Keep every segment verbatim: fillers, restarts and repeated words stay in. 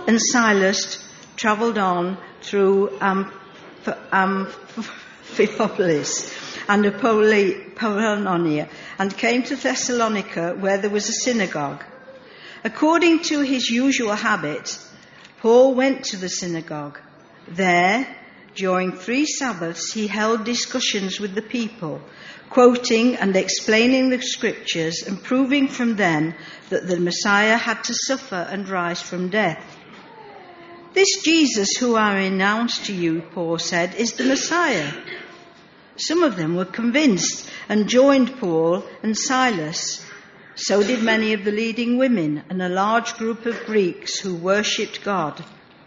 and Silas travelled on through Amphipolis and Apollonia, and came to Thessalonica, where there was a synagogue. According to his usual habit, Paul went to the synagogue. There, during three Sabbaths, he held discussions with the people, quoting and explaining the scriptures and proving from them that the Messiah had to suffer and rise from death. This Jesus who I announce to you, Paul said, is the Messiah. Some of them were convinced and joined Paul and Silas. So did many of the leading women and a large group of Greeks who worshipped God.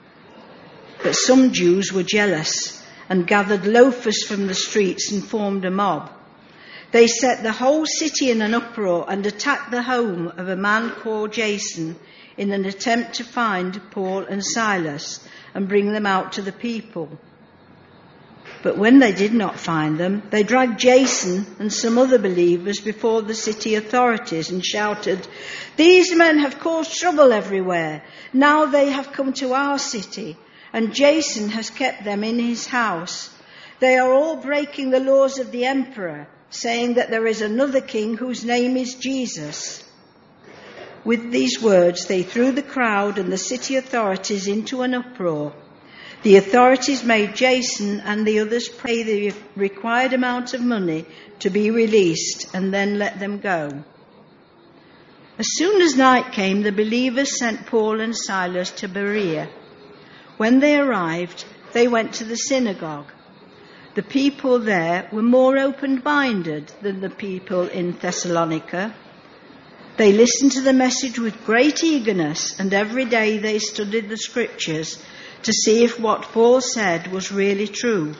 But some Jews were jealous and gathered loafers from the streets and formed a mob. They set the whole city in an uproar and attacked the home of a man called Jason in an attempt to find Paul and Silas and bring them out to the people. But when they did not find them, they dragged Jason and some other believers before the city authorities and shouted, "These men have caused trouble everywhere. Now they have come to our city, and Jason has kept them in his house. They are all breaking the laws of the emperor, saying that there is another king whose name is Jesus." With these words, they threw the crowd and the city authorities into an uproar. The authorities made Jason and the others pay the required amount of money to be released and then let them go. As soon as night came, the believers sent Paul and Silas to Berea. When they arrived, they went to the synagogue. The people there were more open-minded than the people in Thessalonica. They listened to the message with great eagerness, and every day they studied the scriptures to see if what Paul said was really true.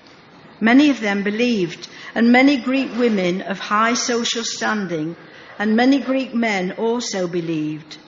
Many of them believed, and many Greek women of high social standing and many Greek men also believed.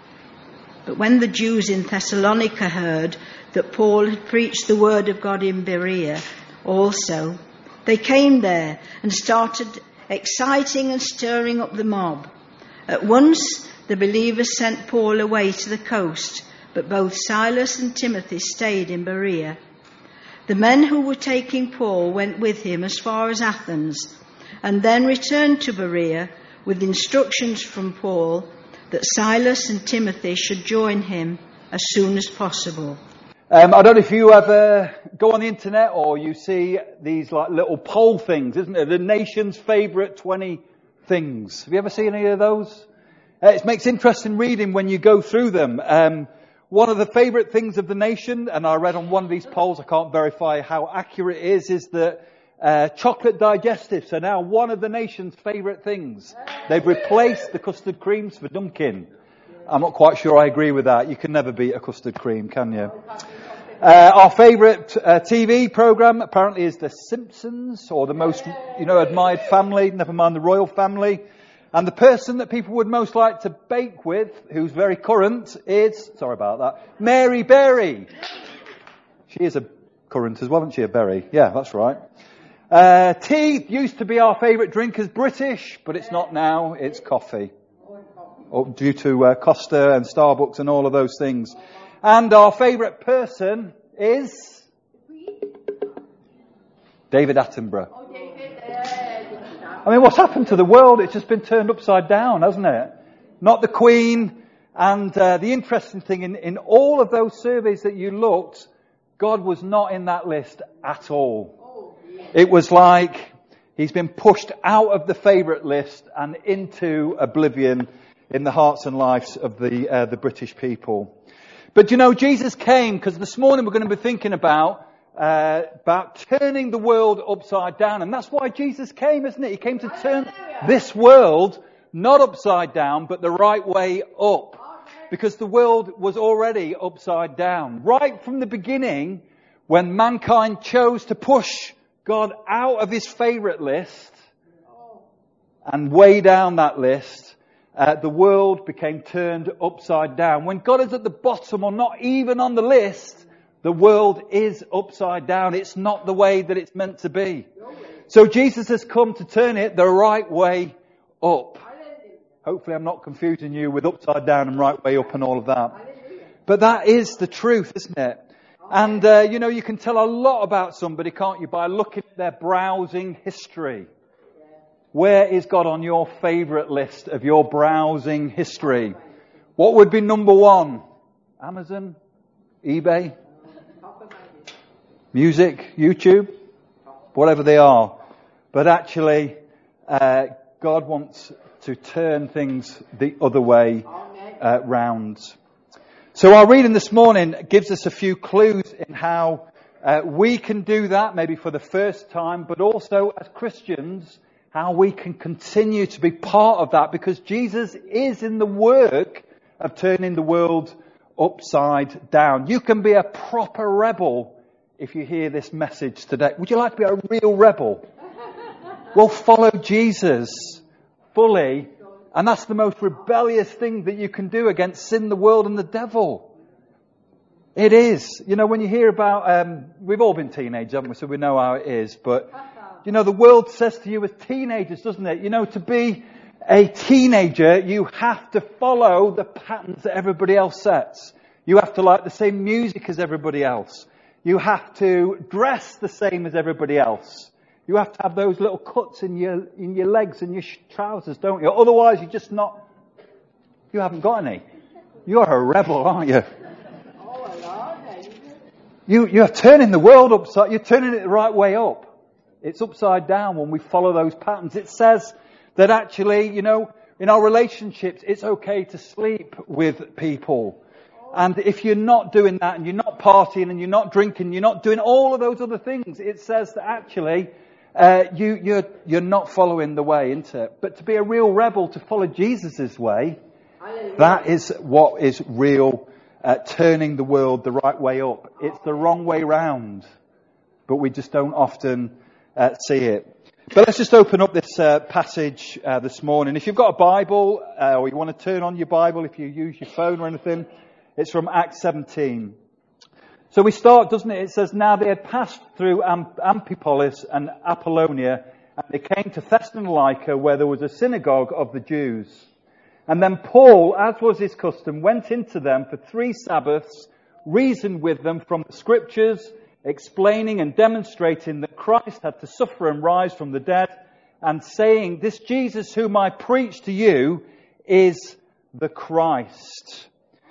But when the Jews in Thessalonica heard that Paul had preached the word of God in Berea also, they came there and started exciting and stirring up the mob. At once the believers sent Paul away to the coast, but both Silas and Timothy stayed in Berea. The men who were taking Paul went with him as far as Athens, and then returned to Berea with instructions from Paul that Silas and Timothy should join him as soon as possible. Um, I don't know if you ever go on the internet or you see these like little poll things, isn't it? The nation's favourite twenty things. Have you ever seen any of those? Uh, it makes interesting reading when you go through them. Um, One of the favourite things of the nation, and I read on one of these polls, I can't verify how accurate it is, is that uh, chocolate digestives are now one of the nation's favourite things. They've replaced the custard creams for Dunkin'. I'm not quite sure I agree with that. You can never beat a custard cream, can you? Uh, our favourite uh, T V programme apparently is The Simpsons, or the most, you know, admired family, never mind the royal family. And the person that people would most like to bake with, who's very current, is, sorry about that, Mary Berry. She is a current as well, isn't she, a Berry? Yeah, that's right. Uh, tea used to be our favourite drink as British, but it's not now, it's coffee. Oh, due to uh, Costa and Starbucks and all of those things. And our favourite person is David Attenborough. I mean, what's happened to the world? It's just been turned upside down, hasn't it? Not the Queen. And uh, the interesting thing, in, in all of those surveys that you looked, God was not in that list at all. It was like he's been pushed out of the favourite list and into oblivion in the hearts and lives of the uh, the British people. But you know, Jesus came, because this morning we're going to be thinking about Uh, about turning the world upside down. And that's why Jesus came, isn't it? He came to turn this world not upside down, but the right way up. Because the world was already upside down. Right from the beginning, when mankind chose to push God out of his favourite list and way down that list, uh, the world became turned upside down. When God is at the bottom or not even on the list, the world is upside down. It's not the way that it's meant to be. So Jesus has come to turn it the right way up. Hopefully I'm not confusing you with upside down and right way up and all of that. But that is the truth, isn't it? And, uh, you know, you can tell a lot about somebody, can't you, by looking at their browsing history. Where is God on your favourite list of your browsing history? What would be number one? Amazon? eBay? Music? YouTube? Whatever they are. But actually, uh, God wants to turn things the other way uh, round. So our reading this morning gives us a few clues in how uh, we can do that, maybe for the first time, but also as Christians, how we can continue to be part of that, because Jesus is in the work of turning the world upside down. You can be a proper rebel if you hear this message today. Would you like to be a real rebel? Well, follow Jesus fully. And that's the most rebellious thing that you can do against sin, the world, and the devil. It is. You know, when you hear about, um, we've all been teenagers, haven't we? So we know how it is. But, you know, the world says to you as teenagers, doesn't it? You know, to be a teenager, you have to follow the patterns that everybody else sets. You have to like the same music as everybody else. You have to dress the same as everybody else. You have to have those little cuts in your in your legs and your trousers, don't you? Otherwise, you're just not. You haven't got any. You're a rebel, aren't you? You you're turning the world upside. You're turning it the right way up. It's upside down when we follow those patterns. It says that actually, you know, in our relationships, it's okay to sleep with people. And if you're not doing that, and you're not partying, and you're not drinking, you're not doing all of those other things, it says that actually. Uh, you, you're, you're not following the way, isn't it? But to be a real rebel, to follow Jesus' way, that is what is real, uh, turning the world the right way up. It's the wrong way round, but we just don't often uh, see it. But let's just open up this uh, passage uh, this morning. If you've got a Bible, uh, or you want to turn on your Bible, if you use your phone or anything, it's from Acts seventeen. So we start, doesn't it? It says, now they had passed through Amphipolis and Apollonia, and they came to Thessalonica, where there was a synagogue of the Jews. And then Paul, as was his custom, went into them for three Sabbaths, reasoned with them from the Scriptures, explaining and demonstrating that Christ had to suffer and rise from the dead, and saying, this Jesus whom I preach to you is the Christ.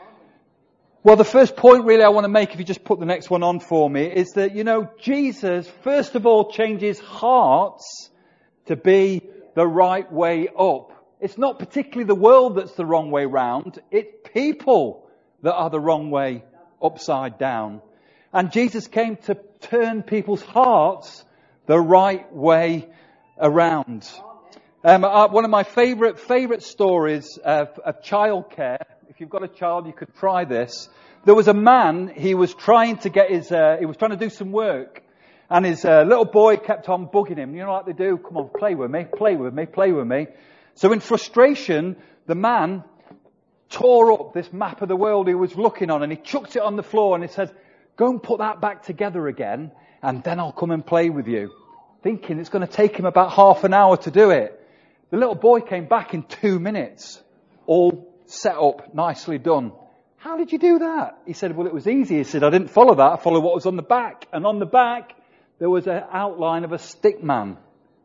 Well, the first point really I want to make, if you just put the next one on for me, is that, you know, Jesus, first of all, changes hearts to be the right way up. It's not particularly the world that's the wrong way round. It's people that are the wrong way upside down. And Jesus came to turn people's hearts the right way around. Um, uh, one of my favourite favourite stories of, of childcare. If you've got a child, you could try this. There was a man, he was trying to get his, uh, he was trying to do some work. And his uh, little boy kept on bugging him. You know what they do? Come on, play with me, play with me, play with me. So in frustration, the man tore up this map of the world he was looking on, and he chucked it on the floor, and he said, go and put that back together again, and then I'll come and play with you. Thinking it's going to take him about half an hour to do it. The little boy came back in two minutes, all set up, nicely done. How did you do that? He said, well, it was easy. He said, I didn't follow that. I followed what was on the back. And on the back, there was an outline of a stick man.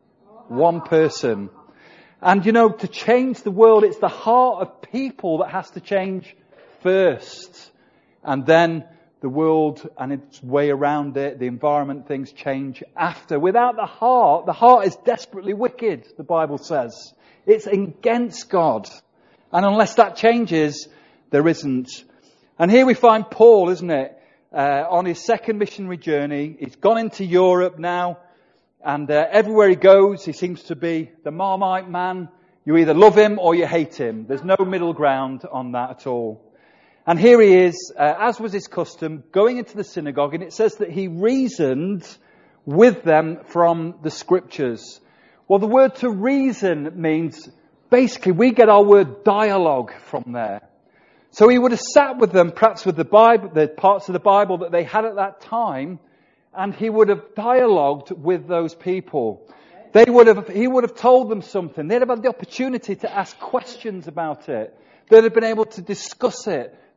One person. And, you know, to change the world, it's the heart of people that has to change first. And then the world and its way around it, the environment, things change after. Without the heart, the heart is desperately wicked, the Bible says. It's against God. And unless that changes, there isn't. And here we find Paul, isn't it, uh, on his second missionary journey. He's gone into Europe now. And uh, everywhere he goes, he seems to be the Marmite man. You either love him or you hate him. There's no middle ground on that at all. And here he is, uh, as was his custom, going into the synagogue. And it says that he reasoned with them from the Scriptures. Well, the word to reason means, basically, we get our word dialogue from there. So he would have sat with them, perhaps with the Bible, the parts of the Bible that they had at that time, and he would have dialogued with those people. They would have, he would have told them something. They'd have had the opportunity to ask questions about it. They'd have been able to discuss it.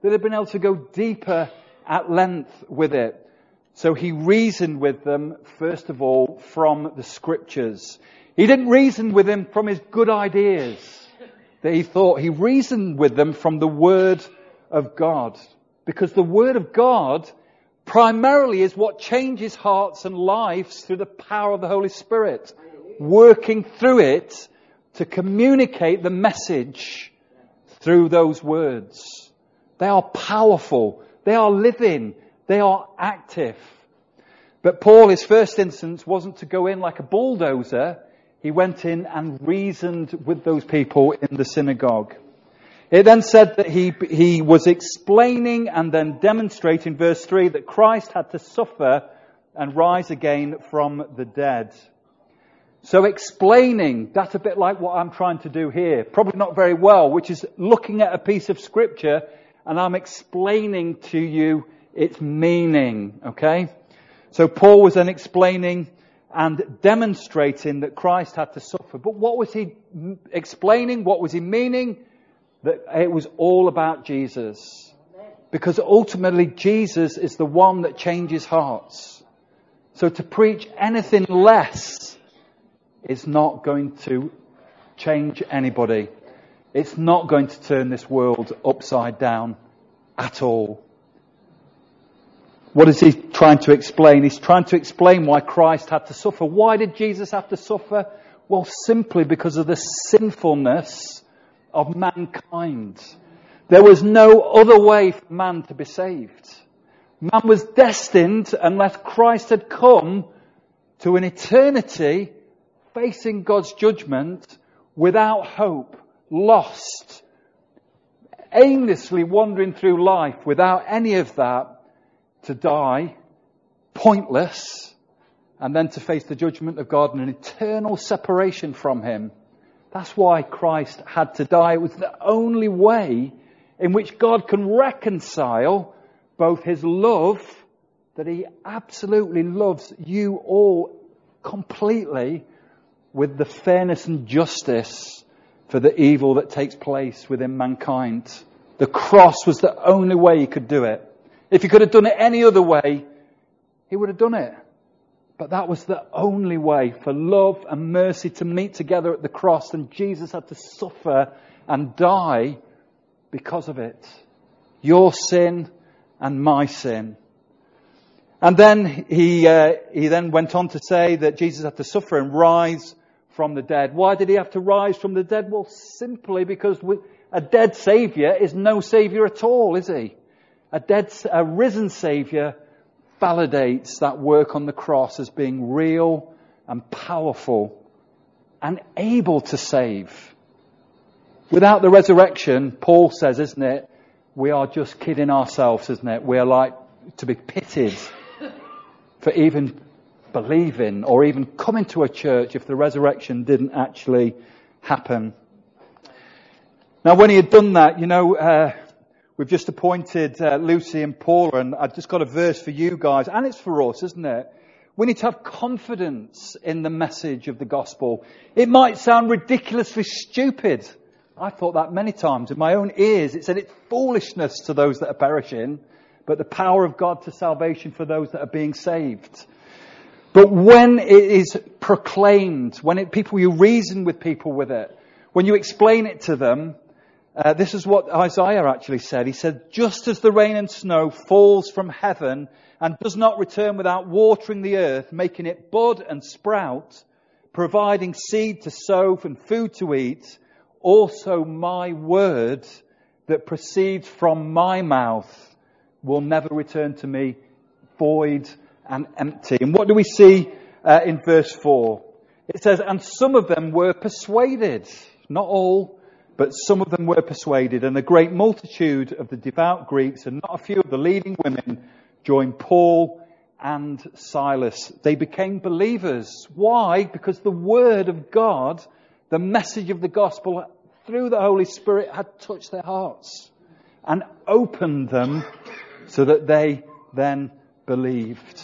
that had been able to go deeper at length with it. So he reasoned with them, first of all, from the Scriptures. He didn't reason with them from his good ideas that he thought. He reasoned with them from the Word of God. Because the Word of God primarily is what changes hearts and lives through the power of the Holy Spirit, working through it to communicate the message through those words. They are powerful. They are living. They are active. But Paul, his first instance wasn't to go in like a bulldozer. He went in and reasoned with those people in the synagogue. It then said that he he was explaining and then demonstrating, verse three, that Christ had to suffer and rise again from the dead. So explaining, that's a bit like what I'm trying to do here. Probably not very well, which is looking at a piece of Scripture and I'm explaining to you its meaning, okay? So Paul was then explaining and demonstrating that Christ had to suffer. But what was he explaining? What was he meaning? That it was all about Jesus. Because ultimately Jesus is the one that changes hearts. So to preach anything less is not going to change anybody. It's not going to turn this world upside down at all. What is he trying to explain? He's trying to explain why Christ had to suffer. Why did Jesus have to suffer? Well, simply because of the sinfulness of mankind. There was no other way for man to be saved. Man was destined, unless Christ had come, to an eternity facing God's judgment without hope, lost, aimlessly wandering through life without any of that, to die, pointless, and then to face the judgment of God and an eternal separation from Him. That's why Christ had to die. It was the only way in which God can reconcile both His love, that He absolutely loves you all completely, with the fairness and justice for the evil that takes place within mankind. The cross was the only way He could do it. If He could have done it any other way, He would have done it. But that was the only way for love and mercy to meet together at the cross, and Jesus had to suffer and die because of it. Your sin and my sin. And then he uh, he then went on to say that Jesus had to suffer and rise from the dead. Why did He have to rise from the dead? Well, simply because a dead Saviour is no Saviour at all, is He? A dead, a risen Saviour validates that work on the cross as being real and powerful and able to save. Without the resurrection, Paul says, isn't it, we are just kidding ourselves, isn't it? We are like to be pitied for even believing or even coming to a church if the resurrection didn't actually happen. Now, when he had done that, you know, uh, we've just appointed uh, Lucy and Paula, and I've just got a verse for you guys, and it's for us, isn't it? We need to have confidence in the message of the gospel. It might sound ridiculously stupid. I thought that many times in my own ears. It said it's foolishness to those that are perishing, but the power of God to salvation for those that are being saved. But when it is proclaimed, when it, people, you reason with people with it, when you explain it to them, Uh, this is what Isaiah actually said. He said, just as the rain and snow falls from heaven and does not return without watering the earth, making it bud and sprout, providing seed to sow and food to eat, also my word that proceeds from my mouth will never return to me void and empty. And what do we see uh, in verse four? It says, and some of them were persuaded, not all, but some of them were persuaded, and a great multitude of the devout Greeks and not a few of the leading women joined Paul and Silas. They became believers. Why? Because the word of God, the message of the gospel through the Holy Spirit, had touched their hearts and opened them so that they then believed.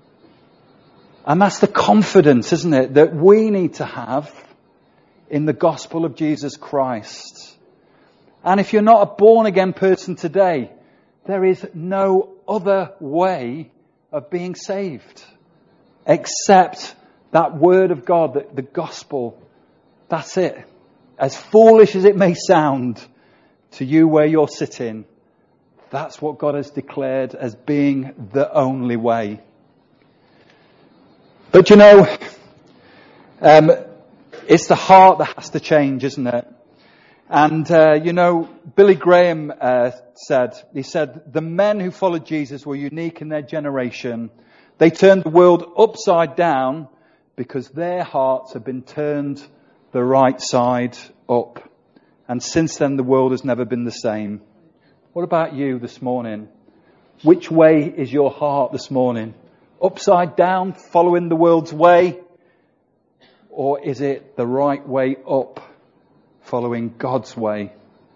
And that's the confidence, isn't it, that we need to have in the gospel of Jesus Christ. And if you're not a born again person today, there is no other way of being saved except that word of God, the, the gospel. That's it. As foolish as it may sound to you where you're sitting, that's what God has declared as being the only way. But you know, um, it's the heart that has to change, isn't it? And, uh, you know, Billy Graham uh, said, he said, the men who followed Jesus were unique in their generation. They turned the world upside down because their hearts have been turned the right side up. And since then, the world has never been the same. What about you this morning? Which way is your heart this morning? Upside down, following the world's way? Or is it the right way up, following God's way?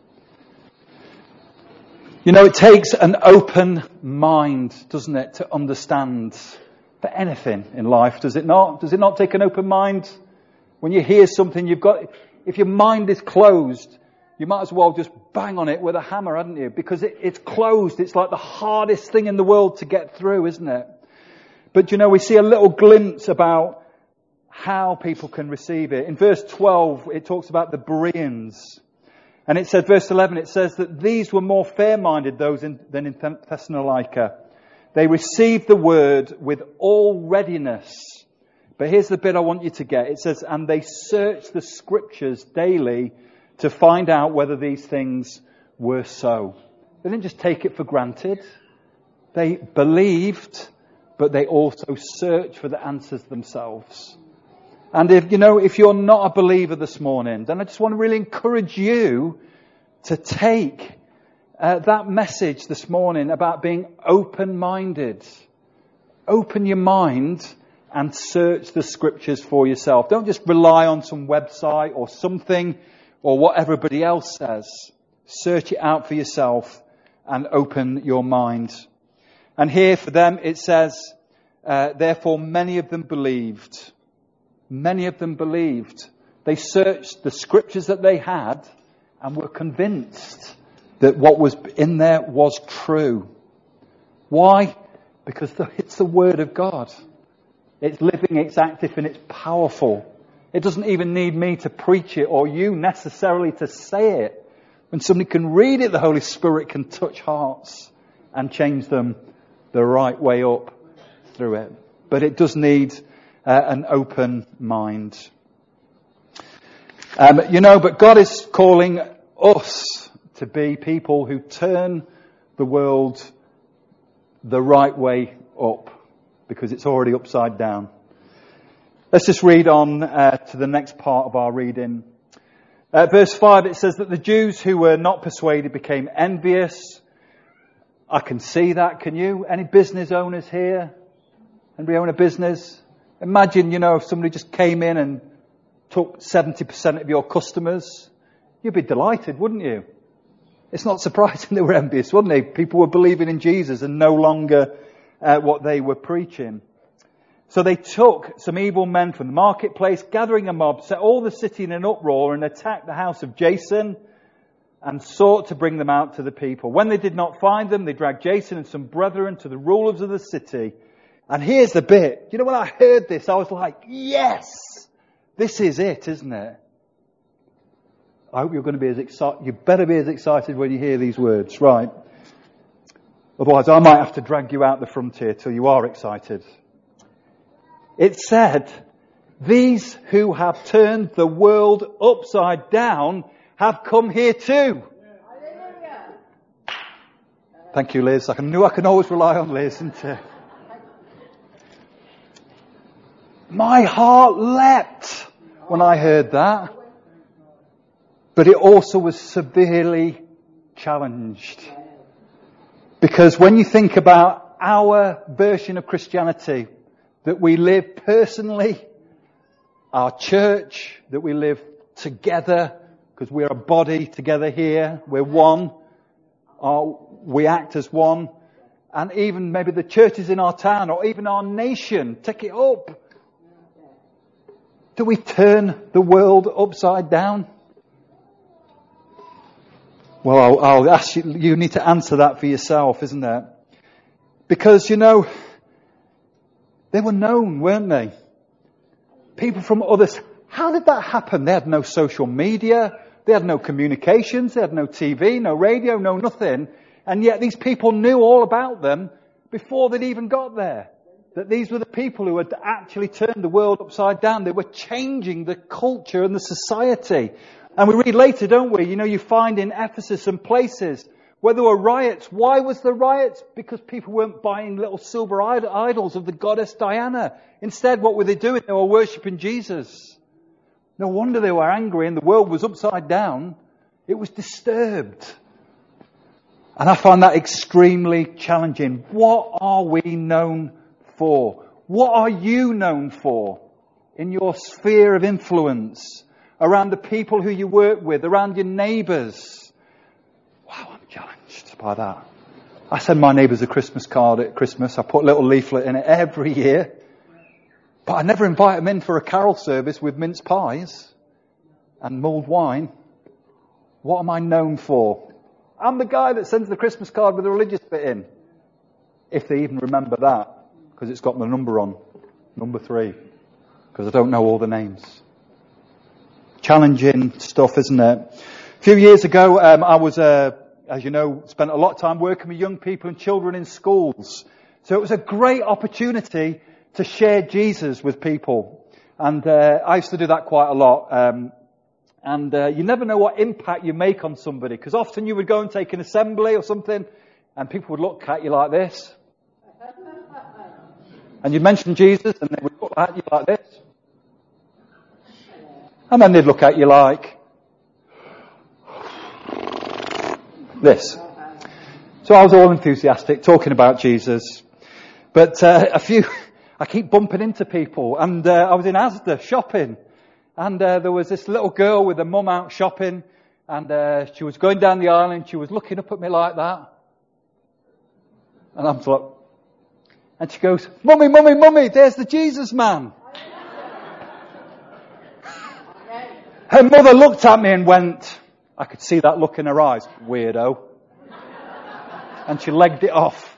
You know, it takes an open mind, doesn't it, to understand for anything in life, does it not? Does it not take an open mind? When you hear something, you've got, if your mind is closed, you might as well just bang on it with a hammer, hadn't you? Because it, it's closed. It's like the hardest thing in the world to get through, isn't it? But you know, we see a little glimpse about how people can receive it. In verse twelve, it talks about the Bereans. And it said, verse eleven, it says that these were more fair-minded those in, than in Thessalonica. They received the word with all readiness. But here's the bit I want you to get. It says, and they searched the scriptures daily to find out whether these things were so. They didn't just take it for granted. They believed, but they also searched for the answers themselves. And if, you know, if you're not a believer this morning, then I just want to really encourage you to take uh, that message this morning about being open-minded. Open your mind and search the scriptures for yourself. Don't just rely on some website or something or what everybody else says. Search it out for yourself and open your mind. And here for them it says, uh, therefore many of them believed. Many of them believed. They searched the scriptures that they had and were convinced that what was in there was true. Why? Because it's the Word of God. It's living, it's active, and it's powerful. It doesn't even need me to preach it or you necessarily to say it. When somebody can read it, the Holy Spirit can touch hearts and change them the right way up through it. But it does need uh, an open mind. Um, you know, but God is calling us to be people who turn the world the right way up, because it's already upside down. Let's just read on uh, to the next part of our reading. Uh, verse five, it says that the Jews who were not persuaded became envious. I can see that, can you? Any business owners here? Anybody own a business? Imagine, you know, if somebody just came in and took seventy percent of your customers. You'd be delighted, wouldn't you? It's not surprising they were envious, wouldn't they? People were believing in Jesus and no longer uh, what they were preaching. So they took some evil men from the marketplace, gathering a mob, set all the city in an uproar and attacked the house of Jason and sought to bring them out to the people. When they did not find them, they dragged Jason and some brethren to the rulers of the city. And here's the bit. You know, when I heard this, I was like, yes, this is it, isn't it? I hope you're going to be as excited. You better be as excited when you hear these words, right? Otherwise, I might have to drag you out the frontier till you are excited. It said, these who have turned the world upside down have come here too. Thank you, Liz. I knew I can always rely on Liz, isn't it? My heart leapt when I heard that. But it also was severely challenged. Because when you think about our version of Christianity, that we live personally, our church, that we live together, because we're a body together here, we're one, our, we act as one, and even maybe the churches in our town, or even our nation, take it up. Do we turn the world upside down? Well, I'll, I'll ask you, you need to answer that for yourself, isn't it? Because, you know, they were known, weren't they? People from others. How did that happen? They had no social media. They had no communications. They had no T V, no radio, no nothing. And yet these people knew all about them before they'd even got there. That these were the people who had actually turned the world upside down. They were changing the culture and the society. And we read later, don't we? You know, you find in Ephesus and places where there were riots. Why was there riots? Because people weren't buying little silver idols of the goddess Diana. Instead, what were they doing? They were worshipping Jesus. No wonder they were angry and the world was upside down. It was disturbed. And I find that extremely challenging. What are we known for? What are you known for in your sphere of influence? Around the people who you work with, around your neighbours. Wow, I'm challenged by that. I send my neighbours a Christmas card at Christmas. I put a little leaflet in it every year. But I never invite them in for a carol service with mince pies and mulled wine. What am I known for? I'm the guy that sends the Christmas card with a religious bit in. If they even remember that. Because it's got my number on. Number three. Because I don't know all the names. Challenging stuff, isn't it? A few years ago, um, I was, uh, as you know, spent a lot of time working with young people and children in schools. So it was a great opportunity to share Jesus with people. And uh, I used to do that quite a lot. Um, and uh, you never know what impact you make on somebody. Because often you would go and take an assembly or something, and people would look at you like this. And you'd mention Jesus, and they would look at you like this. And then they'd look at you like this. So I was all enthusiastic, talking about Jesus. But uh, a few, I keep bumping into people. And uh, I was in Asda shopping. And uh, there was this little girl with her mum out shopping. And uh, she was going down the aisle and she was looking up at me like that. And I'm like, and she goes, "Mummy, mummy, mummy, there's the Jesus man." Her mother looked at me and went, I could see that look in her eyes, weirdo. And she legged it off.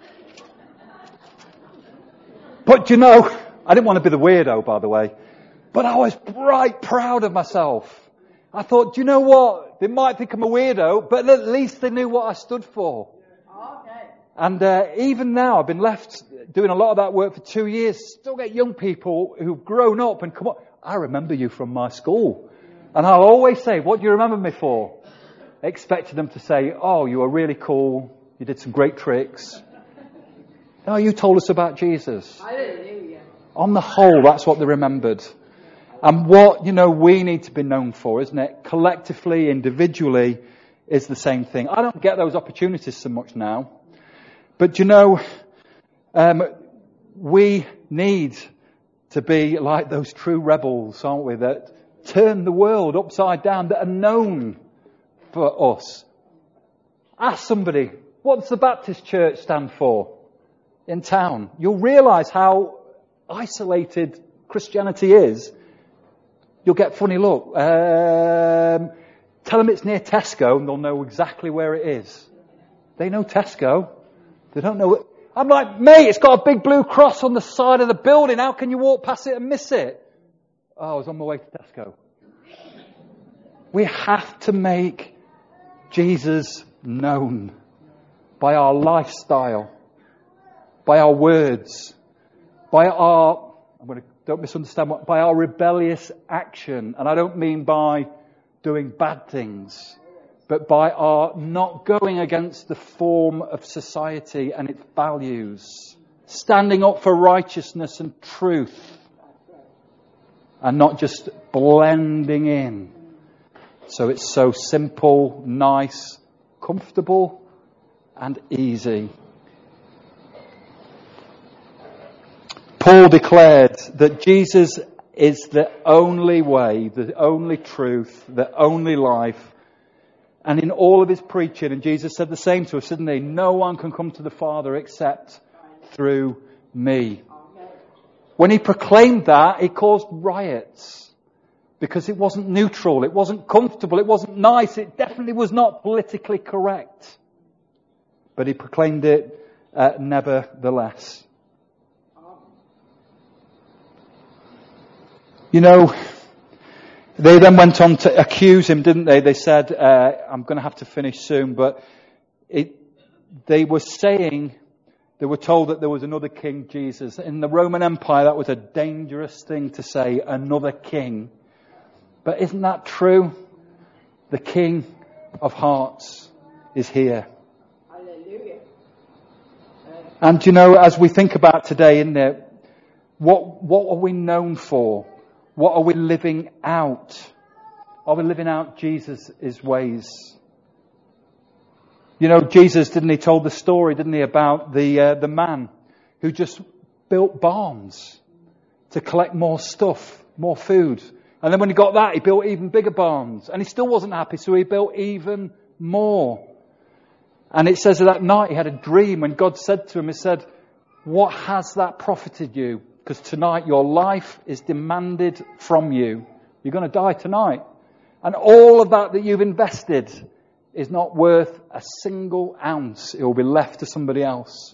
But you know, I didn't want to be the weirdo, by the way. But I was right proud of myself. I thought, do you know what? They might think I'm a weirdo, but at least they knew what I stood for. And uh, even now, I've been left doing a lot of that work for two years. Still get young people who've grown up and come up. I remember you from my school. And I'll always say, what do you remember me for? Expecting them to say, oh, you were really cool. You did some great tricks. No, you told us about Jesus. On the whole, that's what they remembered. And what, you know, we need to be known for, isn't it? Collectively, individually, is the same thing. I don't get those opportunities so much now. But, you know, um, we need to be like those true rebels, aren't we, that turn the world upside down, that are known for us. Ask somebody, what does the Baptist church stand for in town? You'll realise how isolated Christianity is. You'll get funny look. Um, tell them it's near Tesco and they'll know exactly where it is. They know Tesco. They don't know it. I'm like, mate, it's got a big blue cross on the side of the building. How can you walk past it and miss it? Oh, I was on my way to Tesco. We have to make Jesus known by our lifestyle, by our words, by our, I'm going to, don't misunderstand what, by our rebellious action. And I don't mean by doing bad things, but by our not going against the form of society and its values, standing up for righteousness and truth, and not just blending in. So it's so simple, nice, comfortable, and easy. Paul declared that Jesus is the only way, the only truth, the only life. And in all of his preaching, and Jesus said the same to us, didn't he? No one can come to the Father except through me. When he proclaimed that, he caused riots. because it wasn't neutral, it wasn't comfortable, it wasn't nice, it definitely was not politically correct. But he proclaimed it uh, nevertheless. You know, they then went on to accuse him, didn't they? They said, uh, I'm going to have to finish soon, but it, they were saying, they were told that there was another king, Jesus. In the Roman Empire, that was a dangerous thing to say, another king. But isn't that true? The King of Hearts is here. Hallelujah. And you know, as we think about today, isn't it? What, what are we known for? What are we living out? Are we living out Jesus' ways? You know, Jesus, didn't he, told the story, didn't he, about the uh, the man who just built barns to collect more stuff, more food. And then when he got that, he built even bigger barns. And he still wasn't happy, so he built even more. And it says that night he had a dream when God said to him, he said, what has that profited you? Because tonight your life is demanded from you. You're going to die tonight. And all of that that you've invested is not worth a single ounce. It will be left to somebody else.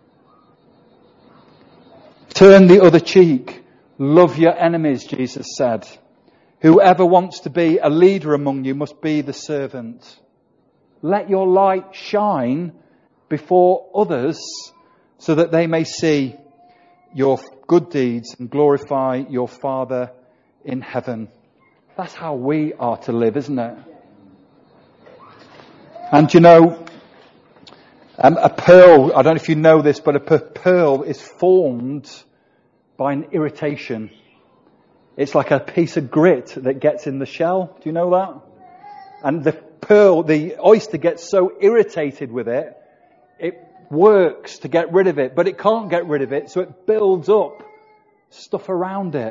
Turn the other cheek. Love your enemies, Jesus said. Whoever wants to be a leader among you must be the servant. Let your light shine before others so that they may see your good deeds and glorify your Father in heaven. That's how we are to live, isn't it? And you know, um, a pearl, I don't know if you know this, but a pearl is formed by an irritation. It's like a piece of grit that gets in the shell. Do you know that? And the pearl, the oyster gets so irritated with it, it works to get rid of it, but it can't get rid of it, so it builds up stuff around it.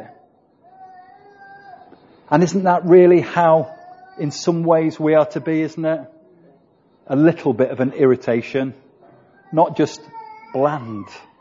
And isn't that really how, in some ways, we are to be, isn't it? A little bit of an irritation, not just bland.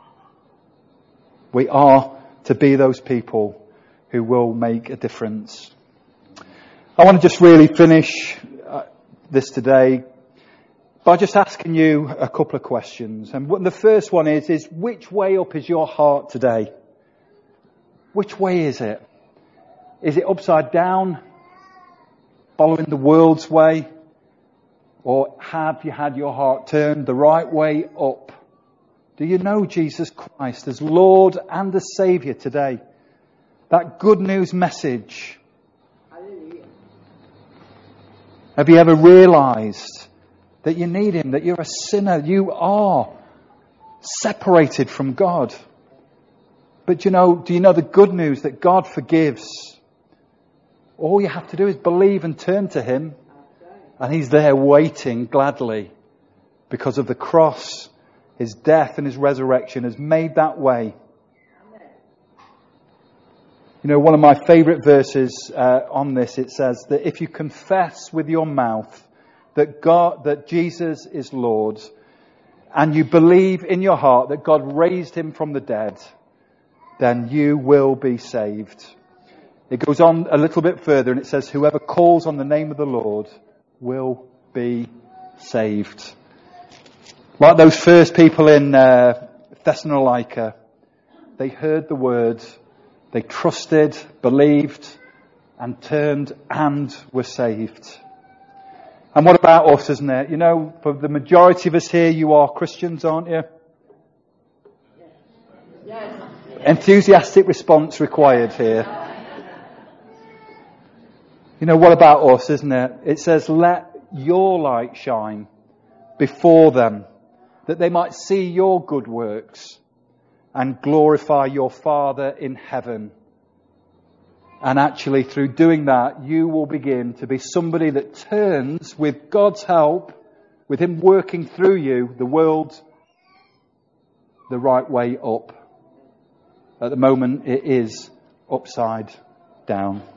We are to be those people who will make a difference. I want to just really finish uh, this today by just asking you a couple of questions. And the first one is, is which way up is your heart today? Which way is it? Is it upside down, following the world's way? Or have you had your heart turned the right way up? Do you know Jesus Christ as Lord and as Saviour today? That good news message. Hallelujah. Have you ever realised that you need Him, that you're a sinner, you are separated from God? But you know, do you know the good news that God forgives? All you have to do is believe and turn to Him, and He's there waiting gladly because of the cross. His death and His resurrection has made that way. You know, one of my favourite verses uh, on this, it says that if you confess with your mouth that God, that Jesus is Lord, and you believe in your heart that God raised Him from the dead, then you will be saved. It goes on a little bit further and it says, whoever calls on the name of the Lord will be saved. Like those first people in uh, Thessalonica, they heard the word, they trusted, believed, and turned and were saved. And what about us, isn't it? You know, for the majority of us here, you are Christians, aren't you? Yes. Enthusiastic response required here. You know, what about us, isn't it? It says, let your light shine before them, that they might see your good works and glorify your Father in heaven. And actually, through doing that, you will begin to be somebody that turns, with God's help, with Him working through you, the world the right way up. At the moment, it is upside down.